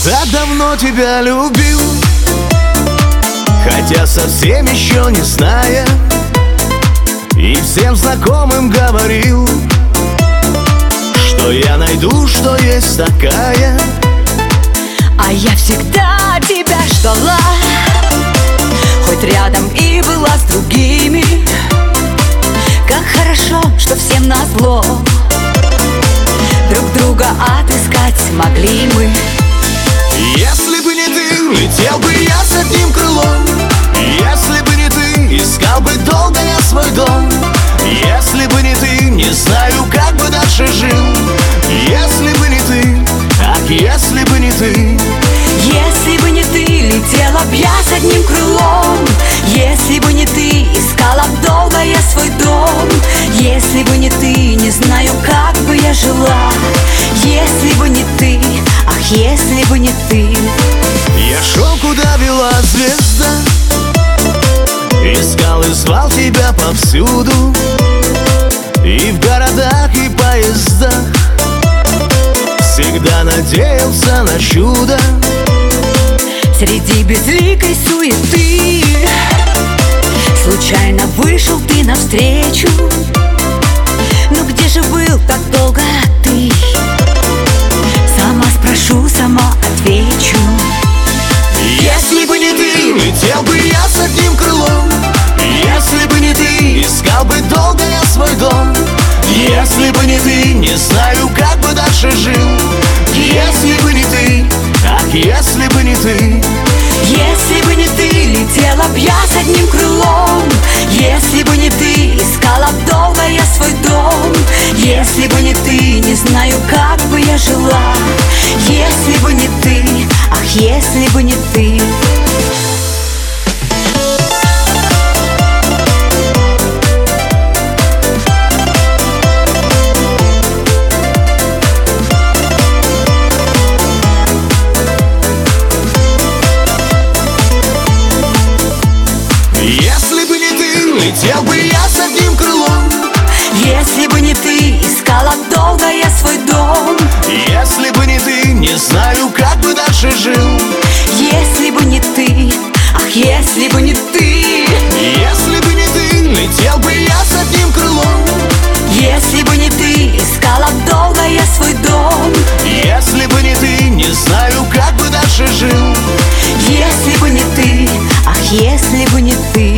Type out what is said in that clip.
так давно тебя любил, хотя совсем еще не зная, и всем знакомым говорил, что я найду, что есть такая. А я всегда тебя ждала, хоть рядом и была с другими. Как хорошо, что всем назло друг друга отыскать смогли мы. Если бы не ты, летел бы я с одним крылом. Если бы не ты, искал бы долго я свой дом. Если бы не ты, не знаю, как бы дальше жил. Если бы не ты, ах, если бы не ты. Если бы не ты, летела б я с одним крылом. Если бы не ты, искала б долго я свой дом. Если бы не ты, не знаю, как бы я жила. Если бы не ты, ах, если бы не ты. Я шел, куда вела звезда, искал и звал тебя повсюду, и в городах, и поездах. Всегда надеялся на чудо среди безликой суеты. Случайно вышел ты навстречу. Но где же был так долго ты? Сама спрошу, сама отвечу. Если бы не ты, летел бы я с одним крылом. Если бы не ты, искал бы долго я свой дом. Если бы не ты, не знаю, как бы дальше жил. Если бы не ты, ах, если бы не ты. Если бы не ты, летела б я с одним крылом. Если бы не ты, искала б долго я свой дом. Если бы не ты, не знаю, как бы я жила. Если бы не ты, ах, если бы не ты. Если бы не ты, летел бы я с одним крылом. Если бы не ты, искала б долго я свой дом. Если бы не ты, не знаю, как бы дальше жил. Если бы не ты, ах, если бы не ты. Если бы не ты, летел бы я с одним крылом. Если бы не ты, искала б долго я свой дом. Если бы не ты, не знаю, как бы дальше жил. Если бы не ты, ах, если бы не ты.